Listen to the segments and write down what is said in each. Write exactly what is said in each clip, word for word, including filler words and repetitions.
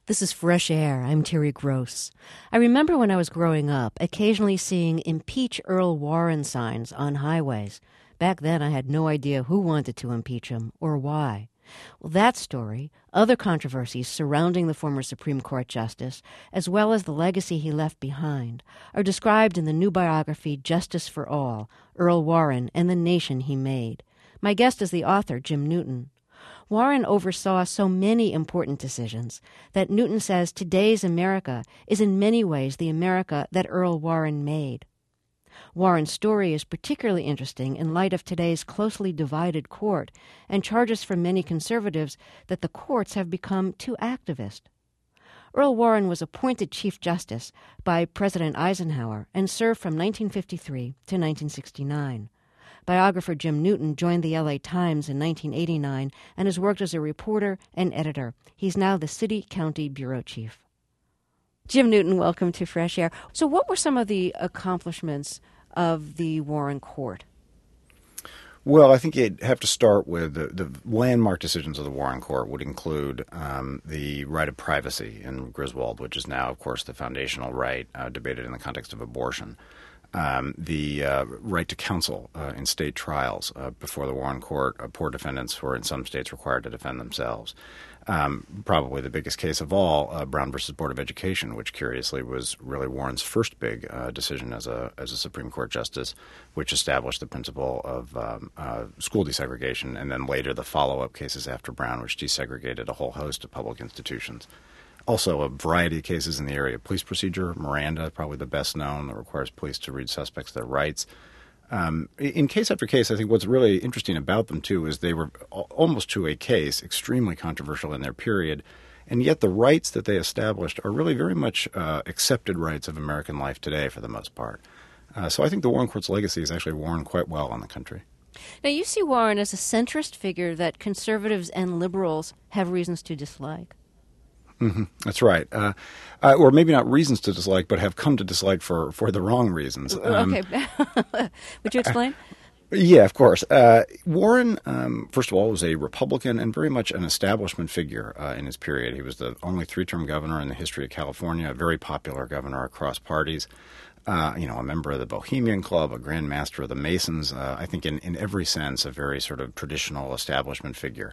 This is Fresh Air. I'm Terry Gross. I remember when I was growing up, occasionally seeing Impeach Earl Warren signs on highways. Back then, I had no idea who wanted to impeach him or why. Well, that story, other controversies surrounding the former Supreme Court justice, as well as the legacy he left behind, are described in the new biography Justice for All, Earl Warren and the Nation He Made. My guest is the author, Jim Newton. Warren oversaw so many important decisions that Newton says today's America is in many ways the America that Earl Warren made. Warren's story is particularly interesting in light of today's closely divided court and charges from many conservatives that the courts have become too activist. Earl Warren was appointed Chief Justice by President Eisenhower and served from nineteen fifty-three to nineteen sixty-nine. Biographer Jim Newton joined the L A Times in nineteen eighty-nine and has worked as a reporter and editor. He's now the city-county bureau chief. Jim Newton, welcome to Fresh Air. So what were some of the accomplishments of the Warren Court? Well, I think you'd have to start with the, the landmark decisions of the Warren Court would include um, the right of privacy in Griswold, which is now, of course, the foundational right uh, debated in the context of abortion. Um, the uh, right to counsel uh, in state trials uh, before the Warren Court. Uh, poor defendants were in some states required to defend themselves. Um, probably the biggest case of all, uh, Brown versus Board of Education, which curiously was really Warren's first big uh, decision as a as a Supreme Court justice, which established the principle of um, uh, school desegregation, and then later the follow-up cases after Brown, which desegregated a whole host of public institutions. Also, a variety of cases in the area of police procedure. Miranda, probably the best known, that requires police to read suspects their rights. Um, in case after case, I think what's really interesting about them, too, is they were almost to a case extremely controversial in their period, and yet the rights that they established are really very much uh, accepted rights of American life today for the most part. Uh, so I think the Warren Court's legacy is actually worn quite well on the country. Now, you see Warren as a centrist figure that conservatives and liberals have reasons to dislike. Mm-hmm. That's right. Uh, uh, or maybe not reasons to dislike, but have come to dislike for, for the wrong reasons. Um, okay. Would you explain? Yeah, of course. Uh, Warren, um, first of all, was a Republican and very much an establishment figure uh, in his period. He was the only three-term governor in the history of California, a very popular governor across parties. Uh, you know, a member of the Bohemian Club, a Grand Master of the Masons. Uh, I think in, in every sense, a very sort of traditional establishment figure.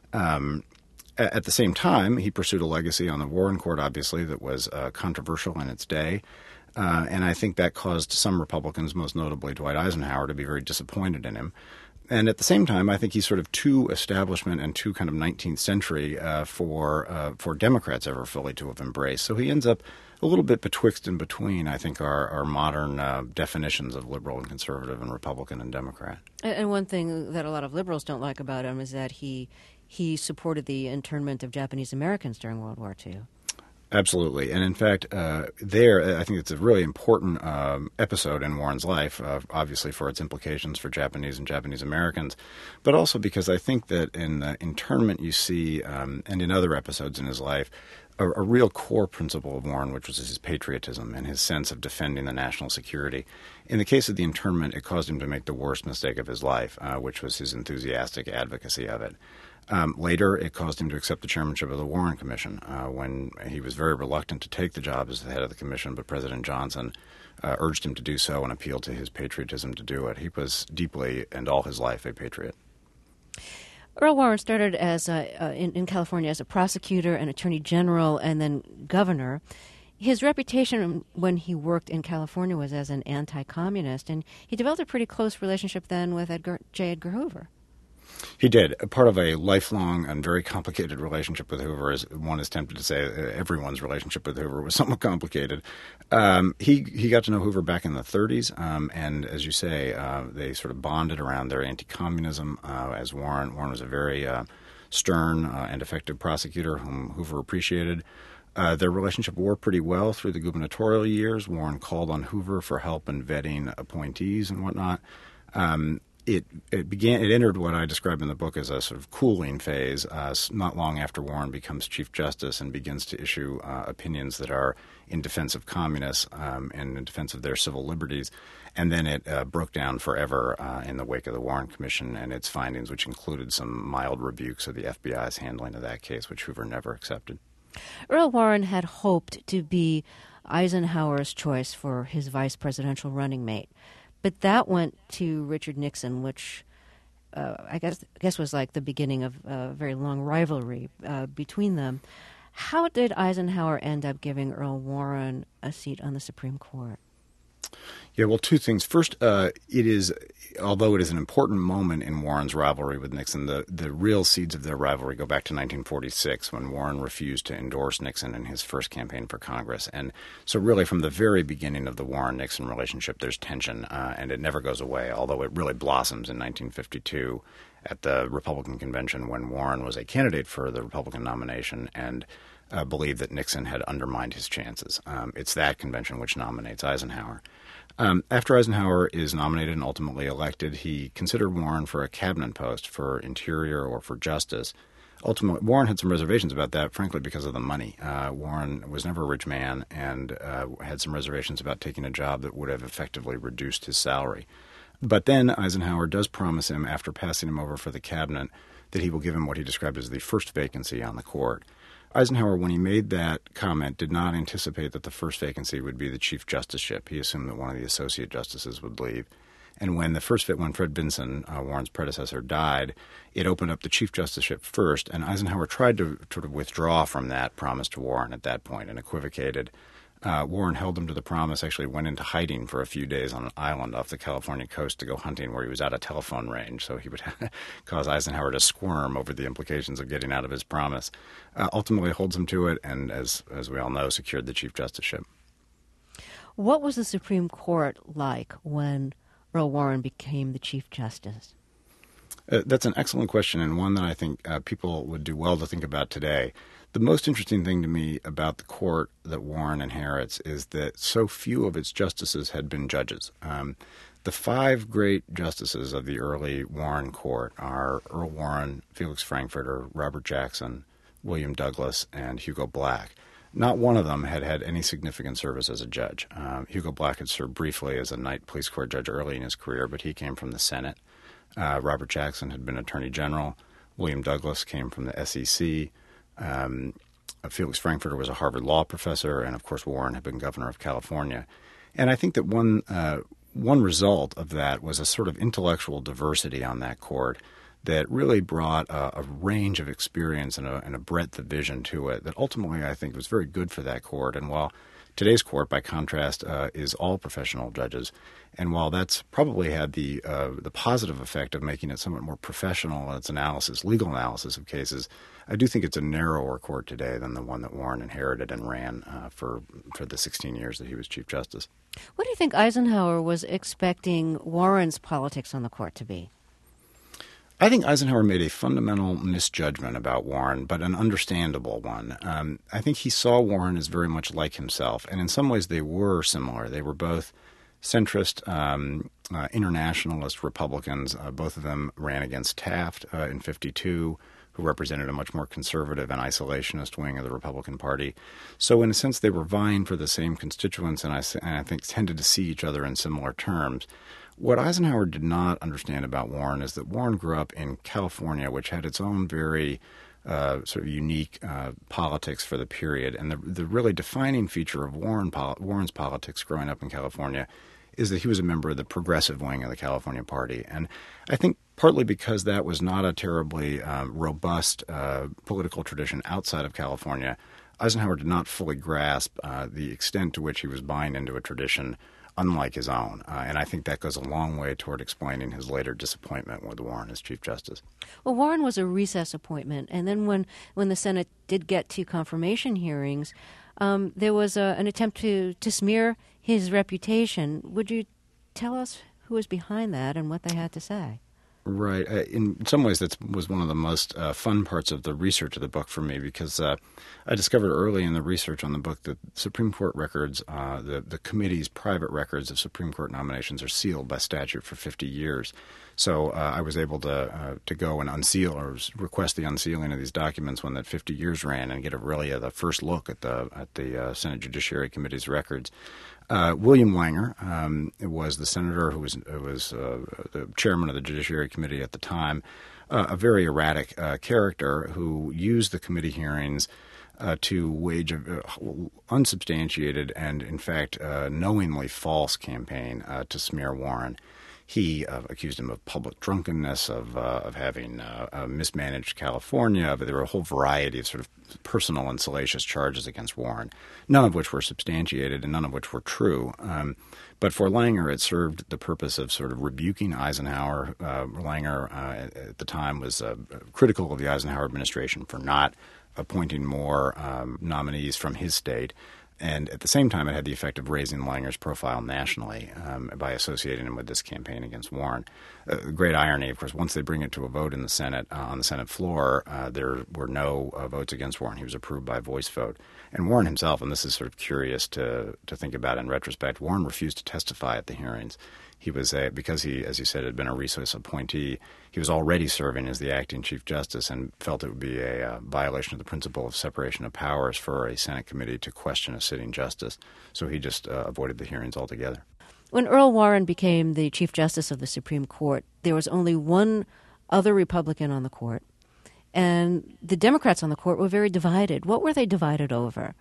Um At the same time, he pursued a legacy on the Warren Court, obviously, that was uh, controversial in its day. Uh, and I think that caused some Republicans, most notably Dwight Eisenhower, to be very disappointed in him. And at the same time, I think he's sort of too establishment and too kind of nineteenth century uh, for uh, for Democrats ever fully to have embraced. So he ends up a little bit betwixt and between, I think, our, our modern uh, definitions of liberal and conservative and Republican and Democrat. And one thing that a lot of liberals don't like about him is that he he supported the internment of Japanese Americans during World War Two. Absolutely. And in fact, uh, there, I think it's a really important um, episode in Warren's life, uh, obviously for its implications for Japanese and Japanese Americans, but also because I think that in the internment you see, um, and in other episodes in his life, a, a real core principle of Warren, which was his patriotism and his sense of defending the national security. In the case of the internment, it caused him to make the worst mistake of his life, uh, which was his enthusiastic advocacy of it. Um, later, it caused him to accept the chairmanship of the Warren Commission uh, when he was very reluctant to take the job as the head of the commission, but President Johnson uh, urged him to do so and appealed to his patriotism to do it. He was deeply and all his life a patriot. Earl Warren started as a, uh, in, in California as a prosecutor and attorney general and then governor. His reputation when he worked in California was as an anti-communist, and he developed a pretty close relationship then with Edgar, J. Edgar Hoover. He did. Part of a lifelong and very complicated relationship with Hoover, as one is tempted to say, everyone's relationship with Hoover was somewhat complicated. Um, he he got to know Hoover back in the thirties, um, and as you say, uh, they sort of bonded around their anti-communism. Uh, as Warren, Warren was a very uh, stern uh, and effective prosecutor whom Hoover appreciated. Uh, their relationship worked pretty well through the gubernatorial years. Warren called on Hoover for help in vetting appointees and whatnot. Um, It it began. It entered what I describe in the book as a sort of cooling phase. Uh, not long after Warren becomes Chief Justice and begins to issue uh, opinions that are in defense of communists um, and in defense of their civil liberties, and then it uh, broke down forever uh, in the wake of the Warren Commission and its findings, which included some mild rebukes of the F B I's handling of that case, which Hoover never accepted. Earl Warren had hoped to be Eisenhower's choice for his vice presidential running mate, but that went to Richard Nixon, which uh, I guess I guess was like the beginning of a very long rivalry uh, between them. How did Eisenhower end up giving Earl Warren a seat on the Supreme Court? Yeah, well, two things. First, uh, it is, although it is an important moment in Warren's rivalry with Nixon, the, the real seeds of their rivalry go back to nineteen forty-six when Warren refused to endorse Nixon in his first campaign for Congress. And so really from the very beginning of the Warren-Nixon relationship, there's tension, uh, and it never goes away, although it really blossoms in nineteen fifty-two at the Republican convention when Warren was a candidate for the Republican nomination and uh, believed that Nixon had undermined his chances. Um, it's that convention which nominates Eisenhower. Um, after Eisenhower is nominated and ultimately elected, he considered Warren for a cabinet post for Interior or for Justice. Ultimately, Warren had some reservations about that, frankly, because of the money. Uh, Warren was never a rich man and uh, had some reservations about taking a job that would have effectively reduced his salary. But then Eisenhower does promise him, after passing him over for the cabinet, that he will give him what he described as the first vacancy on the court. Eisenhower, when he made that comment, did not anticipate that the first vacancy would be the Chief Justiceship. He assumed that one of the associate justices would leave. And when the first when Fred Vinson, uh, Warren's predecessor, died, it opened up the Chief Justiceship first, and Eisenhower tried to sort of withdraw from that promise to Warren at that point and equivocated. Uh, Warren held him to the promise, actually went into hiding for a few days on an island off the California coast to go hunting where he was out of telephone range, so he would cause Eisenhower to squirm over the implications of getting out of his promise. Uh, ultimately holds him to it and, as, as we all know, secured the Chief Justiceship. What was the Supreme Court like when Earl Warren became the Chief Justice? Uh, that's an excellent question, and one that I think uh, people would do well to think about today. The most interesting thing to me about the court that Warren inherits is that so few of its justices had been judges. Um, the five great justices of the early Warren court are Earl Warren, Felix Frankfurter, Robert Jackson, William Douglas, and Hugo Black. Not one of them had had any significant service as a judge. Um, Hugo Black had served briefly as a night police court judge early in his career, but he came from the Senate. Uh, Robert Jackson had been Attorney General. William Douglas came from the S E C. Um, Felix Frankfurter was a Harvard law professor, and of course Warren had been governor of California. And I think that one uh, one result of that was a sort of intellectual diversity on that court that really brought a, a range of experience and a, and a breadth of vision to it that ultimately I think was very good for that court. And while today's court, by contrast, uh, is all professional judges, and while that's probably had the uh, the positive effect of making it somewhat more professional in its analysis, legal analysis of cases, I do think it's a narrower court today than the one that Warren inherited and ran uh, for for the sixteen years that he was Chief Justice. What do you think Eisenhower was expecting Warren's politics on the court to be? I think Eisenhower made a fundamental misjudgment about Warren, but an understandable one. Um, I think he saw Warren as very much like himself, and in some ways they were similar. They were both centrist, um, uh, internationalist Republicans. Uh, both of them ran against Taft uh, in fifty-two, who represented a much more conservative and isolationist wing of the Republican Party. So in a sense, they were vying for the same constituents, and I, and I think tended to see each other in similar terms. What Eisenhower did not understand about Warren is that Warren grew up in California, which had its own very uh, sort of unique uh, politics for the period. And the, the really defining feature of Warren pol- Warren's politics growing up in California is that he was a member of the progressive wing of the California Party. And I think partly because that was not a terribly um, robust uh, political tradition outside of California, Eisenhower did not fully grasp uh, the extent to which he was buying into a tradition unlike his own. Uh, and I think that goes a long way toward explaining his later disappointment with Warren as Chief Justice. Well, Warren was a recess appointment, and then when, when the Senate did get to confirmation hearings, um, there was a, an attempt to, to smear his reputation. Would you tell us who was behind that and what they had to say? Right. Uh, in some ways, that was one of the most uh, fun parts of the research of the book for me, because uh, I discovered early in the research on the book that Supreme Court records, uh, the, the committee's private records of Supreme Court nominations are sealed by statute for fifty years. So uh, I was able to uh, to go and unseal or request the unsealing of these documents when that fifty years ran and get a really uh, the first look at the at the uh, Senate Judiciary Committee's records. Uh, William Wanger um, was the senator who was who was uh, the chairman of the Judiciary Committee at the time, uh, a very erratic uh, character who used the committee hearings uh, to wage an uh, unsubstantiated and, in fact, uh, knowingly false campaign uh, to smear Warren. He uh, accused him of public drunkenness, of uh, of having uh, uh, mismanaged California. But there were a whole variety of sort of personal and salacious charges against Warren, none of which were substantiated and none of which were true. Um, but for Langer, it served the purpose of sort of rebuking Eisenhower. Uh, Langer, uh, at the time, was uh, critical of the Eisenhower administration for not appointing more um, nominees from his state. And at the same time, it had the effect of raising Langer's profile nationally um, by associating him with this campaign against Warren. Uh, the great irony, of course, once they bring it to a vote in the Senate, uh, on the Senate floor, uh, there were no uh, votes against Warren. He was approved by voice vote. And Warren himself, and this is sort of curious to, to think about in retrospect, Warren refused to testify at the hearings. He was a, because he, as you said, had been a recess appointee, he was already serving as the acting Chief Justice and felt it would be a uh, violation of the principle of separation of powers for a Senate committee to question a sitting justice. So he just uh, avoided the hearings altogether. When Earl Warren became the Chief Justice of the Supreme Court, there was only one other Republican on the court, and the Democrats on the court were very divided. What were they divided over?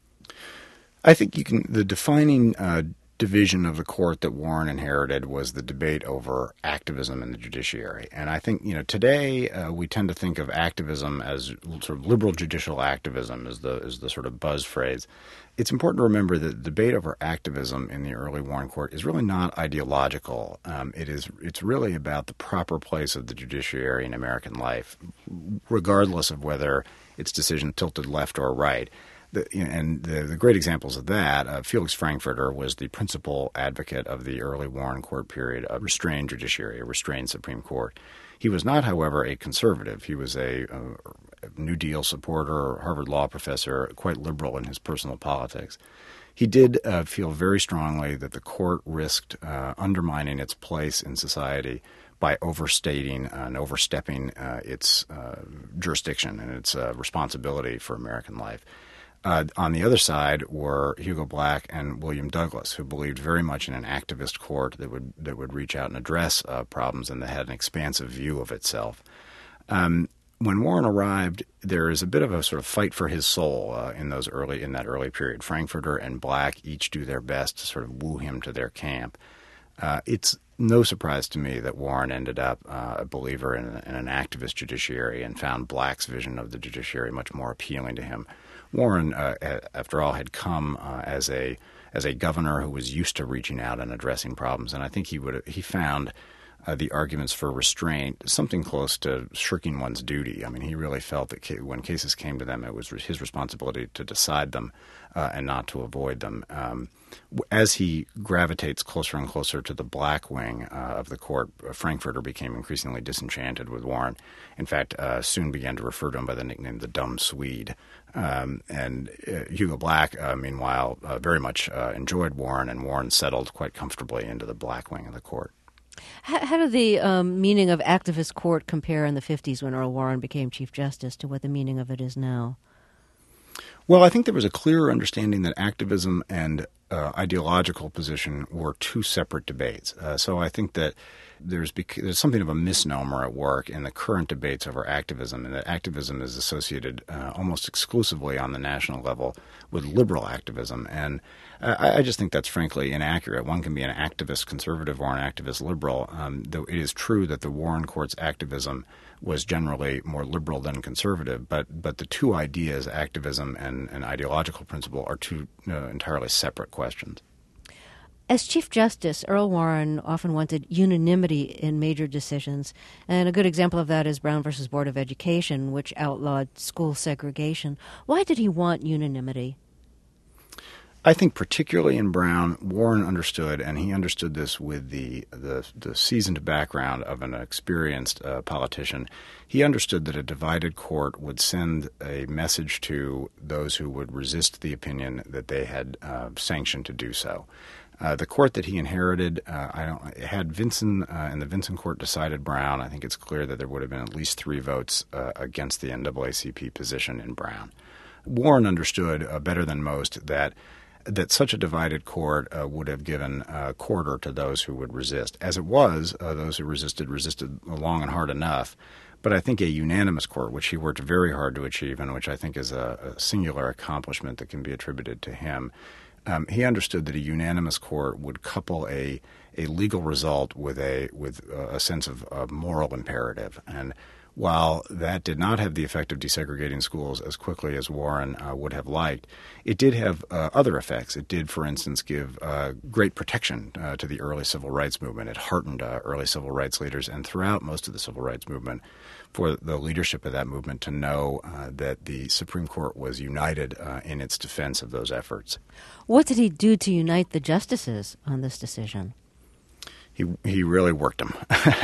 I think you can, the defining uh, division of the court that Warren inherited was the debate over activism in the judiciary. And I think, you know, today uh, we tend to think of activism as sort of liberal judicial activism is the is the sort of buzz phrase. It's important to remember that the debate over activism in the early Warren court is really not ideological. Um, it is it's really about the proper place of the judiciary in American life, regardless of whether its decision tilted left or right. The, and the, the great examples of that, uh, Felix Frankfurter was the principal advocate of the early Warren court period, a restrained judiciary, a restrained Supreme Court. He was not, however, a conservative. He was a, a New Deal supporter, Harvard law professor, quite liberal in his personal politics. He did uh, feel very strongly that the court risked uh, undermining its place in society by overstating and overstepping uh, its uh, jurisdiction and its uh, responsibility for American life. Uh, on the other side were Hugo Black and William Douglas, who believed very much in an activist court that would that would reach out and address uh, problems and that had an expansive view of itself. Um, when Warren arrived, there is a bit of a sort of fight for his soul uh, in those early in that early period. Frankfurter and Black each do their best to sort of woo him to their camp. Uh, it's no surprise to me that Warren ended up uh, a believer in, in an activist judiciary and found Black's vision of the judiciary much more appealing to him. Warren, uh, after all, had come uh, as a as a governor who was used to reaching out and addressing problems, and I think he would he found uh, the arguments for restraint something close to shirking one's duty. I mean, he really felt that ca- when cases came to them, it was his responsibility to decide them uh, and not to avoid them. Um, as he gravitates closer and closer to the Black wing uh, of the court, uh, Frankfurter became increasingly disenchanted with Warren. In fact, uh, soon began to refer to him by the nickname the Dumb Swede. Um, and uh, Hugo Black, uh, meanwhile, uh, very much uh, enjoyed Warren, and Warren settled quite comfortably into the Black wing of the court. How, how did the um, meaning of activist court compare in the fifties when Earl Warren became Chief Justice to what the meaning of it is now? Well, I think there was a clearer understanding that activism and uh, ideological position were two separate debates. Uh, so I think that there's bec- there's something of a misnomer at work in the current debates over activism, and that activism is associated uh, almost exclusively on the national level with liberal activism. And uh, I, I just think that's frankly inaccurate. One can be an activist conservative or an activist liberal, um, though it is true that the Warren Court's activism was generally more liberal than conservative, but but the two ideas, activism and, and ideological principle, are two uh, entirely separate questions. As Chief Justice, Earl Warren often wanted unanimity in major decisions, and a good example of that is Brown versus Board of Education, which outlawed school segregation. Why did he want unanimity? I think particularly in Brown, Warren understood, and he understood this with the the, the seasoned background of an experienced uh, politician. He understood that a divided court would send a message to those who would resist the opinion that they had uh, sanctioned to do so. Uh, the court that he inherited, uh, I don't had Vinson uh, and the Vinson court decided Brown. I think it's clear that there would have been at least three votes uh, against the N double A C P position in Brown. Warren understood uh, better than most that that such a divided court uh, would have given a quarter to those who would resist. As it was, uh, those who resisted resisted long and hard enough. But I think a unanimous court, which he worked very hard to achieve and which I think is a, a singular accomplishment that can be attributed to him, um, he understood that a unanimous court would couple a a legal result with a with a sense of a moral imperative. And while that did not have the effect of desegregating schools as quickly as Warren uh, would have liked, it did have uh, other effects. It did, for instance, give uh, great protection uh, to the early civil rights movement. It heartened uh, early civil rights leaders, and throughout most of the civil rights movement, for the leadership of that movement to know uh, that the Supreme Court was united uh, in its defense of those efforts. What did he do to unite the justices on this decision? He he really worked them.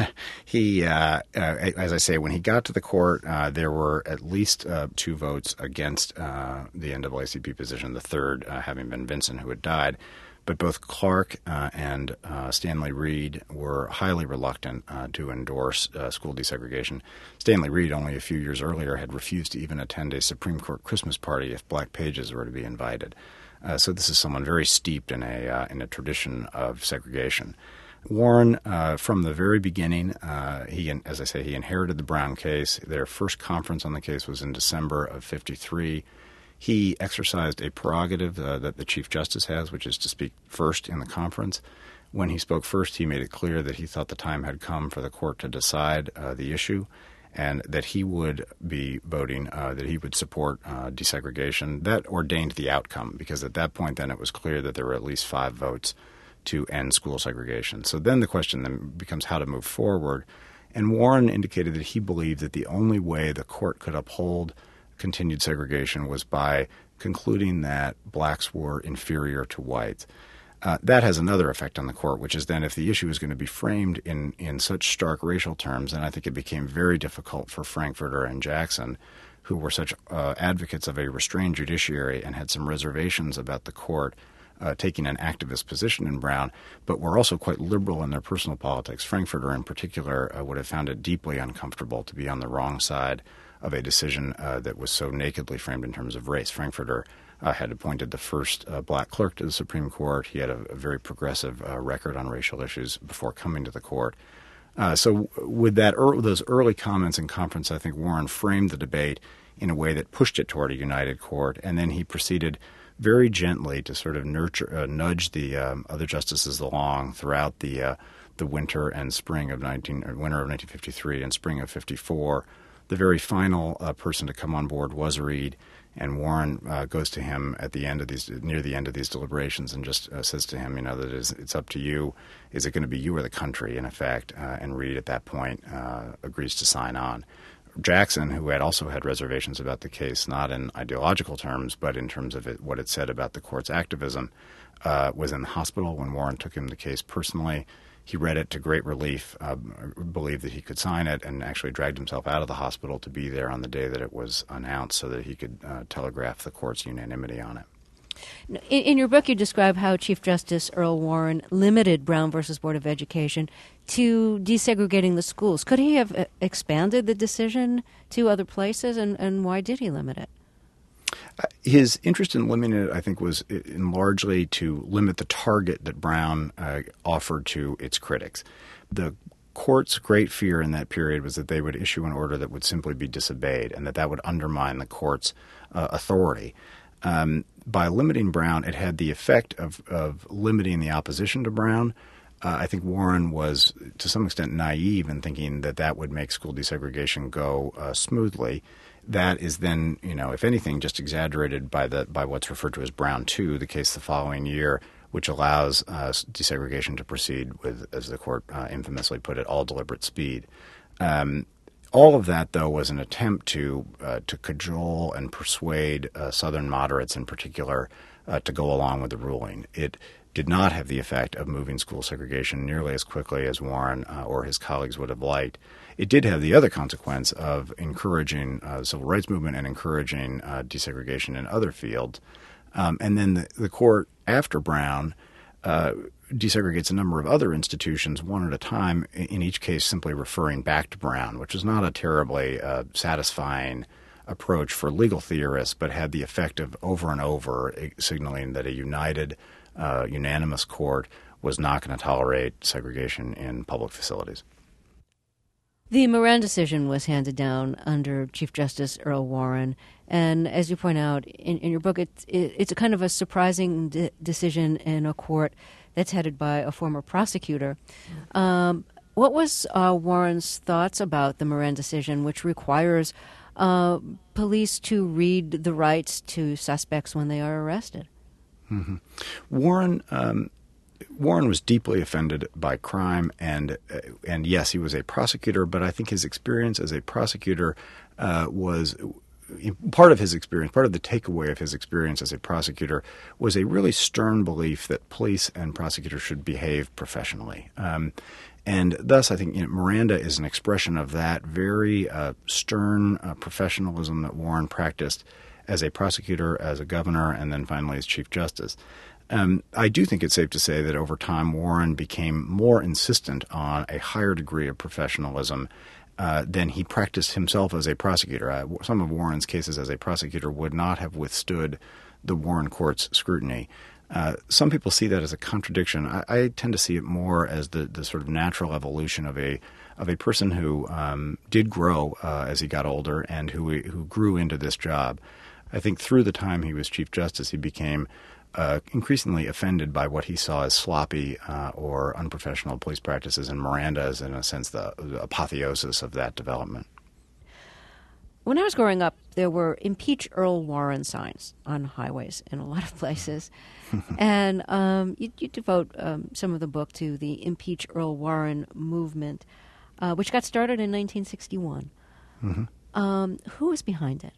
he, uh, uh, as I say, when he got to the court, uh, there were at least uh, two votes against uh, the N double A C P position, the third uh, having been Vinson, who had died. But both Clark uh, and uh, Stanley Reed were highly reluctant uh, to endorse uh, school desegregation. Stanley Reed, only a few years earlier, had refused to even attend a Supreme Court Christmas party if black pages were to be invited. Uh, so this is someone very steeped in a uh, in a tradition of segregation. Warren, uh, from the very beginning, uh, he, as I say, he inherited the Brown case. Their first conference on the case was in December of fifty-three. He exercised a prerogative uh, that the Chief Justice has, which is to speak first in the conference. When he spoke first, he made it clear that he thought the time had come for the court to decide uh, the issue, and that he would be voting, uh, that he would support uh, desegregation. That ordained the outcome, because at that point then it was clear that there were at least five votes to end school segregation. So then the question then becomes how to move forward. And Warren indicated that he believed that the only way the court could uphold continued segregation was by concluding that blacks were inferior to whites. Uh, that has another effect on the court, which is then if the issue is going to be framed in, in such stark racial terms, then I think it became very difficult for Frankfurter and Jackson, who were such uh, advocates of a restrained judiciary and had some reservations about the court Uh, taking an activist position in Brown, but were also quite liberal in their personal politics. Frankfurter, in particular, uh, would have found it deeply uncomfortable to be on the wrong side of a decision uh, that was so nakedly framed in terms of race. Frankfurter uh, had appointed the first uh, black clerk to the Supreme Court. He had a, a very progressive uh, record on racial issues before coming to the court. Uh, so with that, er- those early comments in conference, I think Warren framed the debate in a way that pushed it toward a united court, and then he proceeded very gently to sort of nurture, uh, nudge the um, other justices along throughout the uh, the winter and spring of nineteen or winter of nineteen fifty-three and spring of fifty-four. The very final uh, person to come on board was Reed, and Warren uh, goes to him at the end of these near the end of these deliberations and just uh, says to him, you know, that it's, it's up to you. Is it going to be you or the country, in effect? Uh, and Reed at that point uh, agrees to sign on. Jackson, who had also had reservations about the case, not in ideological terms, but in terms of it, what it said about the court's activism, uh, was in the hospital when Warren took him the case personally. He read it to great relief, uh, believed that he could sign it, and actually dragged himself out of the hospital to be there on the day that it was announced so that he could uh, telegraph the court's unanimity on it. In, in your book, you describe how Chief Justice Earl Warren limited Brown versus Board of Education to desegregating the schools. Could he have uh, expanded the decision to other places, and, and why did he limit it? Uh, his interest in limiting it, I think, was in largely to limit the target that Brown uh, offered to its critics. The court's great fear in that period was that they would issue an order that would simply be disobeyed and that that would undermine the court's uh, authority. Um, by limiting Brown, it had the effect of, of limiting the opposition to Brown. Uh, I think Warren was, to some extent, naive in thinking that that would make school desegregation go uh, smoothly. That is then, you know, if anything, just exaggerated by the by what's referred to as Brown two, the case the following year, which allows uh, desegregation to proceed with, as the court uh, infamously put it, all deliberate speed. Um, All of that, though, was an attempt to uh, to cajole and persuade uh, Southern moderates in particular uh, to go along with the ruling. It did not have the effect of moving school segregation nearly as quickly as Warren uh, or his colleagues would have liked. It did have the other consequence of encouraging uh, the civil rights movement and encouraging uh, desegregation in other fields. Um, and then the, the court, after Brown, uh, desegregates a number of other institutions one at a time, in each case simply referring back to Brown, which is not a terribly uh, satisfying approach for legal theorists, but had the effect of over and over signaling that a united, uh, unanimous court was not going to tolerate segregation in public facilities. The Moran decision was handed down under Chief Justice Earl Warren, and as you point out in, in your book, it's it, it's a kind of a surprising de- decision in a court that's headed by a former prosecutor. Um, what was uh, Warren's thoughts about the Moran decision, which requires uh, police to read the rights to suspects when they are arrested? Mm-hmm. Warren um, Warren was deeply offended by crime, and uh, and yes, he was a prosecutor, but I think his experience as a prosecutor uh, was part of his experience, part of the takeaway of his experience as a prosecutor was a really stern belief that police and prosecutors should behave professionally. Um, and thus, I think you know, Miranda is an expression of that very uh, stern uh, professionalism that Warren practiced as a prosecutor, as a governor, and then finally as Chief Justice. Um, I do think it's safe to say that over time Warren became more insistent on a higher degree of professionalism uh, than he practiced himself as a prosecutor. Uh, some of Warren's cases as a prosecutor would not have withstood the Warren Court's scrutiny. Uh, some people see that as a contradiction. I, I tend to see it more as the, the sort of natural evolution of a of a person who um, did grow uh, as he got older and who who grew into this job. I think through the time he was Chief Justice, he became Uh, increasingly offended by what he saw as sloppy uh, or unprofessional police practices, and Miranda is, in a sense, the, the apotheosis of that development. When I was growing up, there were Impeach Earl Warren signs on highways in a lot of places. and um, you, you devote um, some of the book to the Impeach Earl Warren movement, uh, which got started in nineteen sixty-one. Mm-hmm. Um, who was behind it?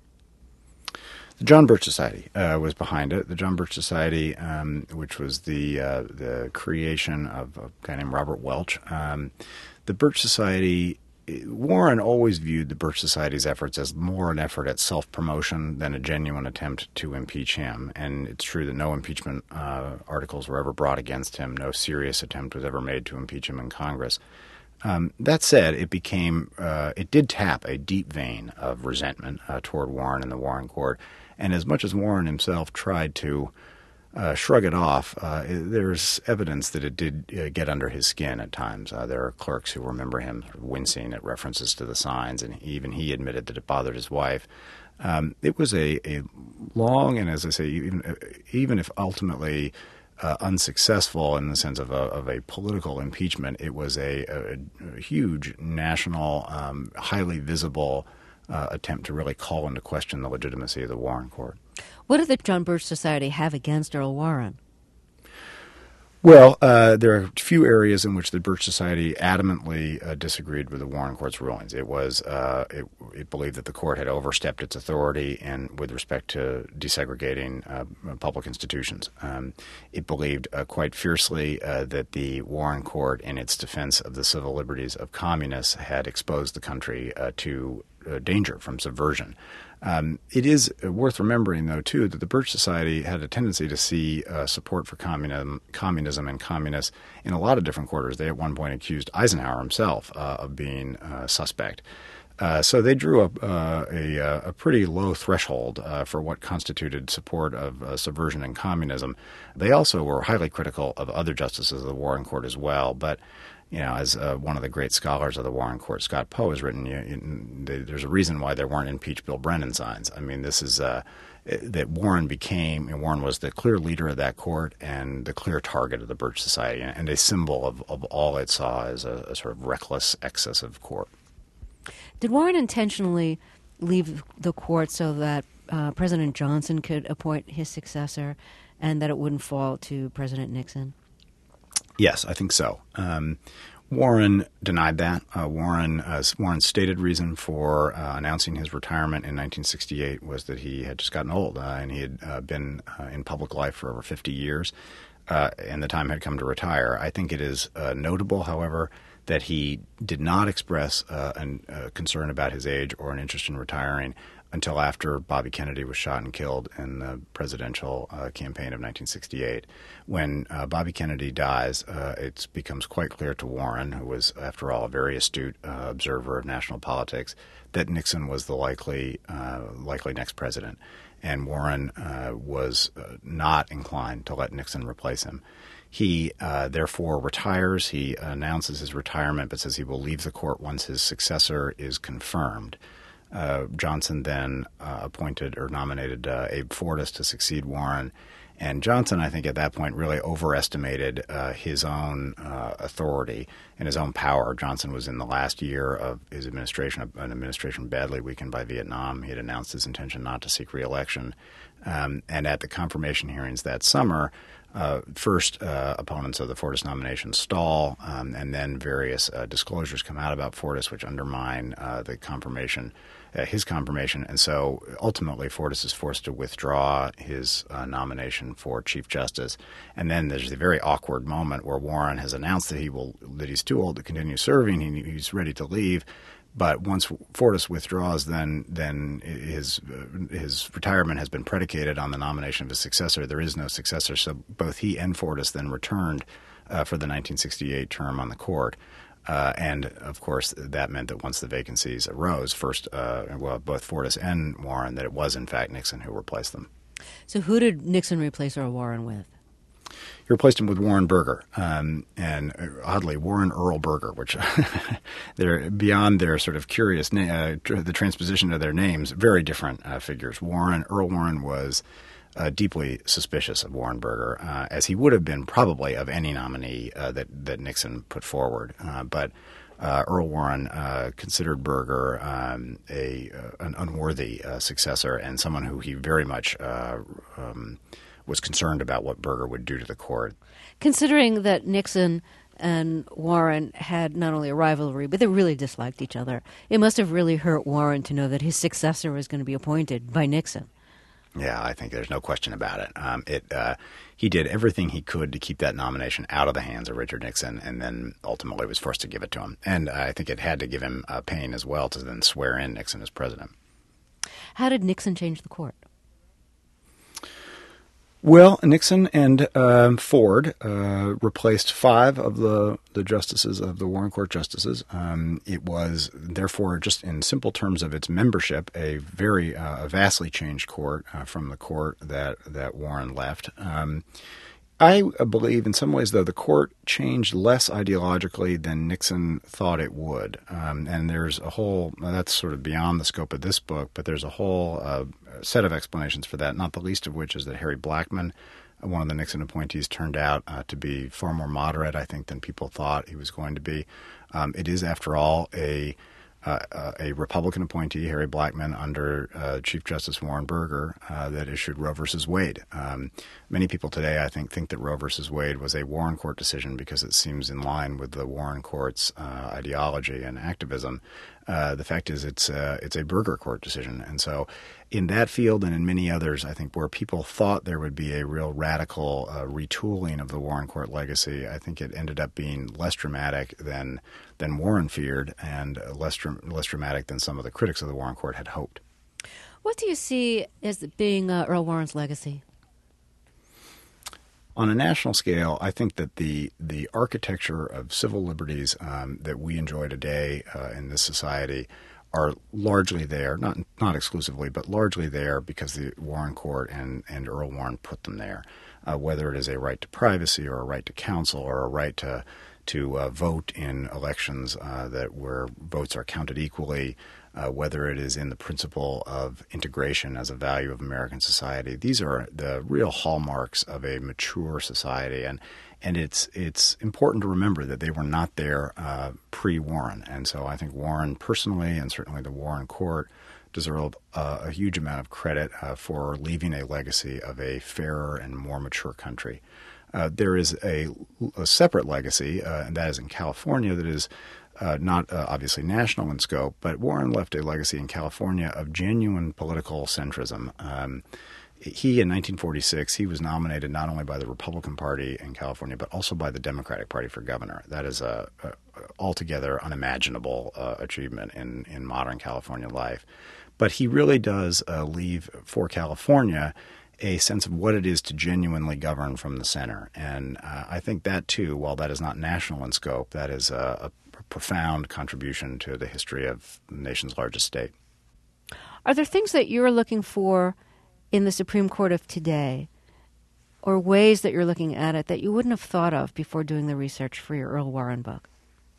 The John Birch Society uh, was behind it. The John Birch Society, um, which was the uh, the creation of a guy named Robert Welch. Um, the Birch Society, Warren always viewed the Birch Society's efforts as more an effort at self-promotion than a genuine attempt to impeach him. And it's true that no impeachment uh, articles were ever brought against him. No serious attempt was ever made to impeach him in Congress. Um, that said, it became uh, it did tap a deep vein of resentment uh, toward Warren and the Warren Court. And as much as Warren himself tried to uh, shrug it off, uh, there's evidence that it did uh, get under his skin at times. Uh, there are clerks who remember him sort of wincing at references to the signs, and even he admitted that it bothered his wife. Um, it was a, a long and, as I say, even, even if ultimately uh, unsuccessful in the sense of a, of a political impeachment, it was a, a, a huge national, um, highly visible Uh, attempt to really call into question the legitimacy of the Warren Court. What did the John Birch Society have against Earl Warren? Well, uh, there are a few areas in which the Birch Society adamantly uh, disagreed with the Warren Court's rulings. It was uh, it, it believed that the court had overstepped its authority and with respect to desegregating uh, public institutions. Um, it believed uh, quite fiercely uh, that the Warren Court, in its defense of the civil liberties of communists, had exposed the country uh, to uh, danger from subversion. Um, it is worth remembering, though, too, that the Birch Society had a tendency to see uh, support for communism, communism and communists in a lot of different quarters. They at one point accused Eisenhower himself uh, of being uh, suspect. Uh, so they drew up uh, a, a pretty low threshold uh, for what constituted support of uh, subversion and communism. They also were highly critical of other justices of the Warren Court as well, but you know, as uh, one of the great scholars of the Warren Court, Scott Poe, has written, you, you, there's a reason why there weren't impeach Bill Brennan signs. I mean, this is uh, that Warren became, and Warren was the clear leader of that court and the clear target of the Birch Society, and a symbol of, of all it saw as a, a sort of reckless, excessive court. Did Warren intentionally leave the court so that uh, President Johnson could appoint his successor and that it wouldn't fall to President Nixon? Yes, I think so. Um, Warren denied that. Uh, Warren, uh, Warren's stated reason for uh, announcing his retirement in nineteen sixty-eight was that he had just gotten old uh, and he had uh, been uh, in public life for over fifty years, uh, and the time had come to retire. I think it is uh, notable, however, that he did not express uh, a uh, concern about his age or an interest in retiring until after Bobby Kennedy was shot and killed in the presidential uh, campaign of nineteen sixty-eight. When uh, Bobby Kennedy dies, uh, it becomes quite clear to Warren, who was, after all, a very astute uh, observer of national politics, that Nixon was the likely uh, likely next president. And Warren uh, was uh, not inclined to let Nixon replace him. He uh, therefore retires. He announces his retirement, but says he will leave the court once his successor is confirmed. Uh, Johnson then uh, appointed or nominated uh, Abe Fortas to succeed Warren. And Johnson, I think, at that point really overestimated uh, his own uh, authority and his own power. Johnson was in the last year of his administration, an administration badly weakened by Vietnam. He had announced his intention not to seek re-election. Um, and at the confirmation hearings that summer, uh, first uh, opponents of the Fortas nomination stall, um, and then various uh, disclosures come out about Fortas which undermine uh, the confirmation Uh, his confirmation, and so ultimately Fortas is forced to withdraw his uh, nomination for Chief Justice. And then there's the very awkward moment where Warren has announced that he will that he's too old to continue serving. He, he's ready to leave, but once Fortas withdraws, then then his uh, his retirement has been predicated on the nomination of his successor. There is no successor, so both he and Fortas then returned uh, for the nineteen sixty-eight term on the court. Uh, and, of course, that meant that once the vacancies arose, first, uh, well, both Fortas and Warren, that it was, in fact, Nixon who replaced them. So who did Nixon replace Earl Warren with? He replaced him with Warren Burger, um, and uh, oddly, Warren Earl Burger, which they're beyond their sort of curious, na- uh, tr- the transposition of their names, very different uh, figures. Warren, Earl Warren was Uh, deeply suspicious of Warren Burger, uh, as he would have been probably of any nominee uh, that, that Nixon put forward. Uh, but uh, Earl Warren uh, considered Burger um, a uh, an unworthy uh, successor and someone who he very much uh, um, was concerned about what Burger would do to the court. Considering that Nixon and Warren had not only a rivalry, but they really disliked each other, it must have really hurt Warren to know that his successor was going to be appointed by Nixon. Yeah, I think there's no question about it. Um, it uh, he did everything he could to keep that nomination out of the hands of Richard Nixon, and then ultimately was forced to give it to him. And uh, I think it had to give him uh, pain as well to then swear in Nixon as president. How did Nixon change the court? Well, Nixon and um, Ford uh, replaced five of the, the justices of the Warren Court justices. Um, it was, therefore, just in simple terms of its membership, a very uh, vastly changed court uh, from the court that, that Warren left. Um, I believe in some ways, though, the court changed less ideologically than Nixon thought it would. Um, and there's a whole, that's sort of beyond the scope of this book, but there's a whole uh, set of explanations for that, not the least of which is that Harry Blackmun, one of the Nixon appointees, turned out uh, to be far more moderate, I think, than people thought he was going to be. Um, it is, after all, a Uh, uh, a Republican appointee, Harry Blackmun, under uh, Chief Justice Warren Burger, uh, that issued Roe versus Wade. Um, many people today, I think, think that Roe versus Wade was a Warren Court decision because it seems in line with the Warren Court's uh, ideology and activism. Uh, the fact is, it's uh, it's a Burger Court decision, and so in that field and in many others, I think where people thought there would be a real radical uh, retooling of the Warren Court legacy, I think it ended up being less dramatic than than Warren feared, and less less dramatic than some of the critics of the Warren Court had hoped. What do you see as being uh, Earl Warren's legacy? On a national scale, I think that the the architecture of civil liberties um, that we enjoy today uh, in this society are largely there, not not exclusively, but largely there because the Warren Court and, and Earl Warren put them there. Uh, whether it is a right to privacy or a right to counsel or a right to to uh, vote in elections uh, that where votes are counted equally, uh, whether it is in the principle of integration as a value of American society. These are the real hallmarks of a mature society, and and it's it's important to remember that they were not there uh, pre-Warren. And so I think Warren personally, and certainly the Warren Court, deserve uh, a huge amount of credit uh, for leaving a legacy of a fairer and more mature country. Uh, there is a, a separate legacy, uh, and that is in California, that is uh, not uh, obviously national in scope, but Warren left a legacy in California of genuine political centrism. Um, he, in nineteen forty-six, he was nominated not only by the Republican Party in California, but also by the Democratic Party for governor. That is a, a altogether unimaginable uh, achievement in, in modern California life. But he really does uh, leave for California a sense of what it is to genuinely govern from the center. And uh, I think that, too, while that is not national in scope, that is a, a profound contribution to the history of the nation's largest state. Are there things that you're looking for in the Supreme Court of today, or ways that you're looking at it that you wouldn't have thought of before doing the research for your Earl Warren book?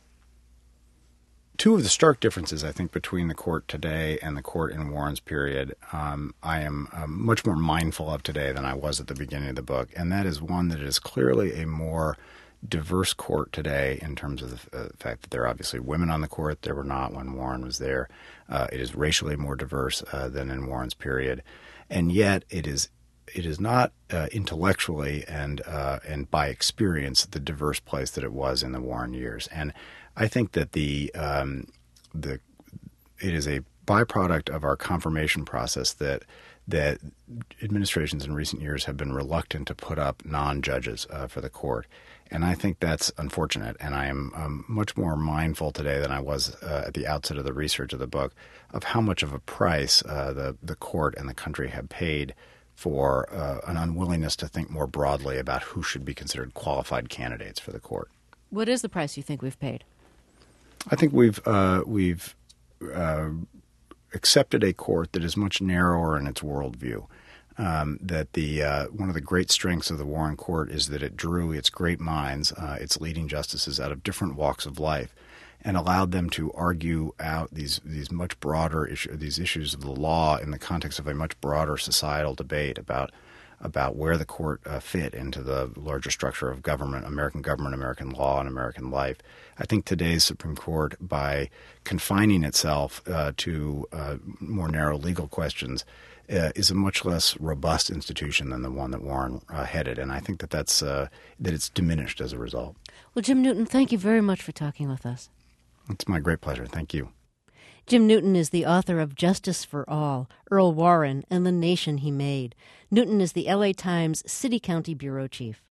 Two of the stark differences, I think, between the court today and the court in Warren's period, um, I am um, much more mindful of today than I was at the beginning of the book. And that is one, that it is clearly a more diverse court today in terms of the uh, fact that there are obviously women on the court. There were not when Warren was there. Uh, it is racially more diverse uh, than in Warren's period. And yet it is it is not uh, intellectually and uh, and by experience the diverse place that it was in the Warren years. And I think that the um, the it is a byproduct of our confirmation process that that administrations in recent years have been reluctant to put up non-judges uh, for the court. And I think that's unfortunate. And I am um, much more mindful today than I was uh, at the outset of the research of the book of how much of a price uh, the, the court and the country have paid for uh, an unwillingness to think more broadly about who should be considered qualified candidates for the court. What is the price you think we've paid? I think we've uh, we've uh, accepted a court that is much narrower in its worldview. Um, that the uh, one of the great strengths of the Warren Court is that it drew its great minds, uh, its leading justices, out of different walks of life, and allowed them to argue out these these much broader issues, these issues of the law in the context of a much broader societal debate about about where the court uh, fit into the larger structure of government, American government, American law, and American life. I think today's Supreme Court, by confining itself uh, to uh, more narrow legal questions, uh, is a much less robust institution than the one that Warren uh, headed. And I think that that's uh, that it's diminished as a result. Well, Jim Newton, thank you very much for talking with us. It's my great pleasure. Thank you. Jim Newton is the author of Justice for All, Earl Warren, and the Nation He Made. Newton is the L A Times City County Bureau Chief.